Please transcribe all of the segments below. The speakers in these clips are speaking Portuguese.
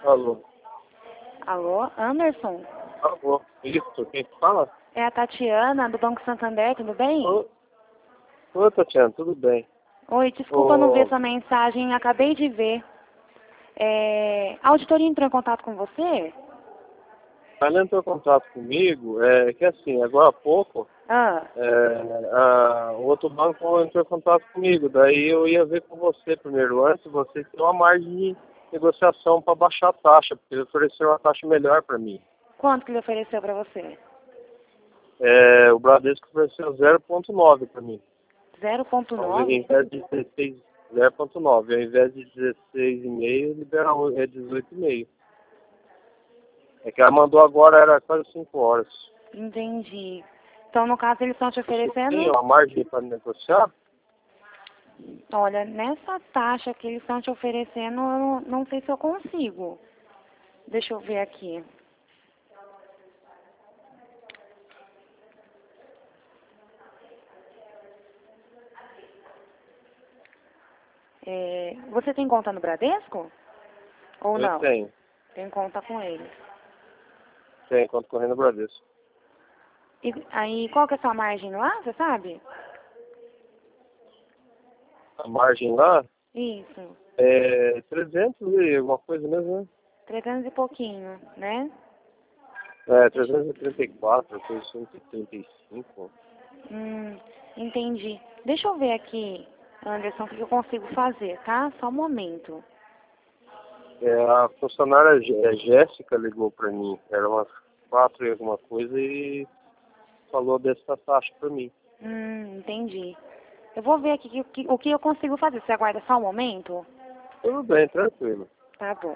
Alô? Alô, Anderson? Alô? Isso, quem fala? É a Tatiana, do Banco Santander, tudo bem? Ô, Tatiana, tudo bem? Oi, desculpa não ver Ô, sua mensagem, acabei de ver. A auditoria entrou em contato com você? ela entrou em contato comigo, que assim, agora há pouco, Ah, o outro banco entrou em contato comigo, daí eu ia ver com você primeiro, antes você ter uma margem de negociação para baixar a taxa, porque ele ofereceu uma taxa melhor para mim. quanto que ele ofereceu para você? O Bradesco ofereceu 0,9 para mim. Ao 0,9? invés de 16, 0,9, ao invés de 16,5, libera 18,5. É que ela mandou agora, era quase 5 horas. Entendi. Então, no caso, eles estão te Você tem oferecendo... uma margem para negociar? Olha, nessa taxa que eles estão te oferecendo, eu não sei se eu consigo. Deixa eu ver aqui. Você tem conta no Bradesco? Ou Eu não? tenho. Tem conta com eles. Tenho, conta correndo Bradesco. E aí, qual que é a sua margem lá, você sabe? A margem lá Isso. é 300 e alguma coisa mesmo, né? 300 e pouquinho, né? 334, 335. Entendi. Deixa eu ver aqui, Anderson, o que eu consigo fazer, tá? Só um momento. A funcionária Jéssica ligou para mim. Era umas 4 e alguma coisa e falou dessa taxa para mim. Entendi. Eu vou ver aqui o que eu consigo fazer. Você aguarda só um momento? Tudo bem, tranquilo. Tá bom.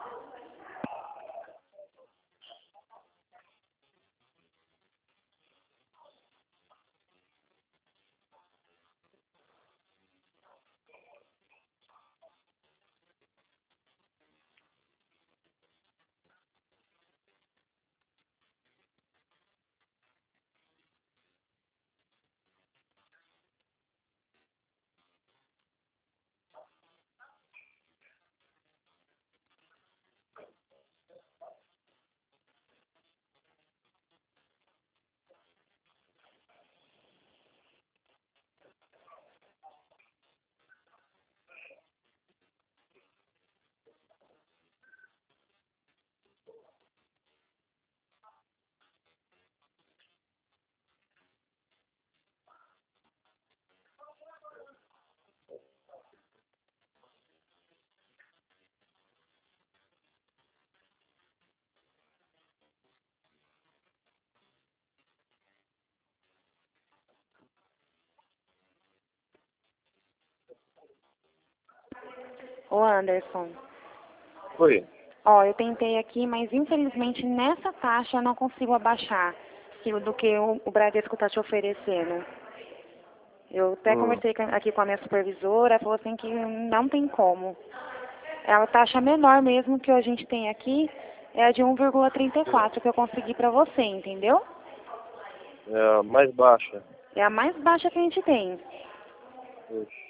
Ô, Anderson. Foi. Ó, eu tentei aqui, mas infelizmente nessa taxa eu não consigo abaixar do que o Bradesco está te oferecendo. Eu até conversei aqui com a minha supervisora, ela falou assim que não tem como. A taxa menor mesmo que a gente tem aqui é a de 1,34 que eu consegui para você, entendeu? É a mais baixa. É a mais baixa que a gente tem. Puxa.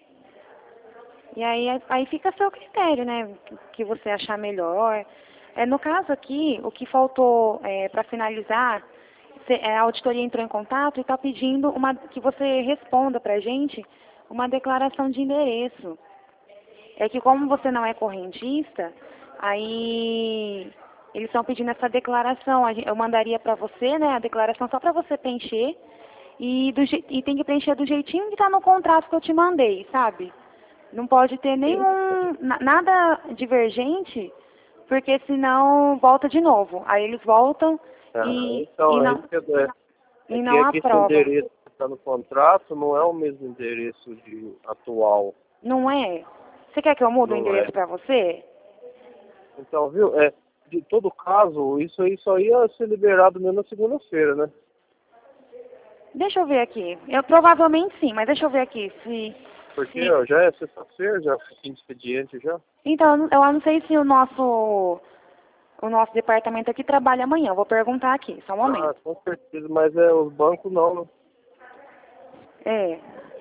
E aí fica a seu critério, né? O que você achar melhor. No caso aqui, o que faltou para finalizar, a auditoria entrou em contato e está pedindo que você responda para a gente uma declaração de endereço. É que como você não é correntista, aí eles estão pedindo essa declaração. Eu mandaria para você, né, a declaração só para você preencher e tem que preencher do jeitinho que está no contrato que eu te mandei, sabe? Não pode ter nada divergente, porque senão volta de novo. Aí eles voltam Então, e que não esse aprovam. endereço que está no contrato não é o mesmo endereço atual. Não é? Você quer que eu mude o Não é. endereço para você? Então, viu? De todo caso, isso aí só ia ser liberado mesmo na segunda-feira, né? Deixa eu ver aqui. Eu provavelmente sim, mas deixa eu ver aqui Porque ó, já é sexta-feira, já fim de expediente já. Então, eu não sei se o nosso departamento aqui trabalha amanhã. Eu vou perguntar aqui, só um momento. Com certeza, mas os bancos não, né? É.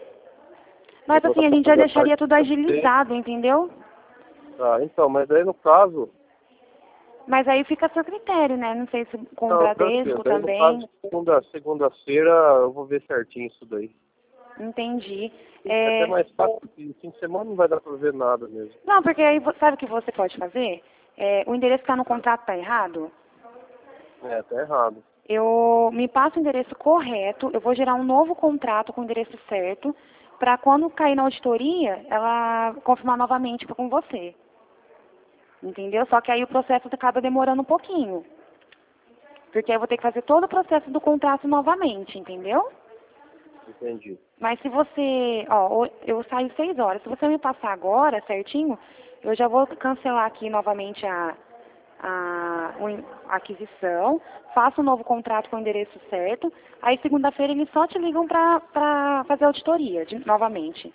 Mas assim, a gente já deixaria tudo agilizado, entendeu? Tá, então, mas aí no caso, Mas aí fica a seu critério, né? Não sei se com o Não, Bradesco tranquilo. Daí, no também. caso, segunda-feira eu vou ver certinho isso daí. Entendi. É até mais fácil, porque fim de semana não vai dar pra ver nada mesmo. Não, porque aí sabe o que você pode fazer? O endereço que está no contrato está errado. É, tá errado. Eu me passo o endereço correto, eu vou gerar um novo contrato com o endereço certo, para quando cair na auditoria, ela confirmar novamente com você. Entendeu? Só que aí o processo acaba demorando um pouquinho. Porque aí eu vou ter que fazer todo o processo do contrato novamente, entendeu? Entendi. Mas se você, ó, eu saio 6 horas, se você me passar agora certinho, eu já vou cancelar aqui novamente a aquisição, faço um novo contrato com o endereço certo, aí segunda-feira eles só te ligam pra fazer a auditoria novamente.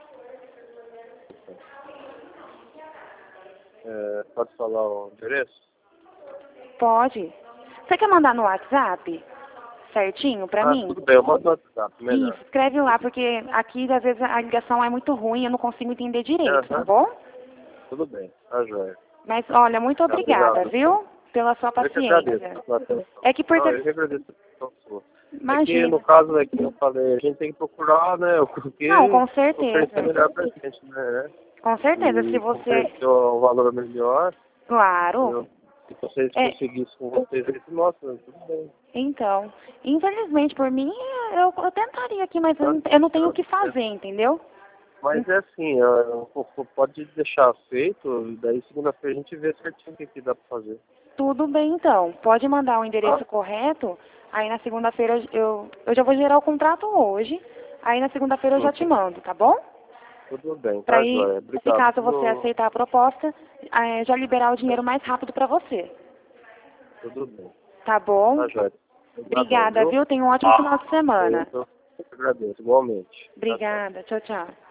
É, pode falar o endereço? Pode. Você quer mandar no WhatsApp certinho pra mim? Tudo bem, eu mando no WhatsApp, melhor. Isso, escreve lá, porque aqui às vezes a ligação é muito ruim, eu não consigo entender direito, tá bom? Tudo bem, tá joia. Mas olha, muito obrigada, Obrigado. viu? Pela sua Eu que paciência. agradeço pela atenção. É que por Não, eu que agradeço a atenção sua. É que, Imagina. no caso aqui, eu falei, a gente tem que procurar, né, o que Não, com oferecer certeza. melhor pra gente, né? Com certeza, se E você... oferecer um valor melhor, Claro. se vocês É, conseguissem com vocês, nossa, tudo bem. então, infelizmente, por mim, eu tentaria aqui, mas eu não tenho o que fazer, entendeu? Mas é assim, pode deixar feito, daí segunda-feira a gente vê certinho o que dá pra fazer. Tudo bem, então. Pode mandar o endereço correto, aí na segunda-feira eu já vou gerar o contrato hoje, aí na segunda-feira eu já te mando, tá bom? Tudo bem, Pra tá, ir, joia. se Obrigado. caso você aceitar a proposta, já liberar o dinheiro mais rápido pra você. Tudo bem, Tá bom? tá, joia. Obrigada, viu? Tenha um ótimo final de semana. Eu agradeço, igualmente. Obrigada. Tchau, tchau.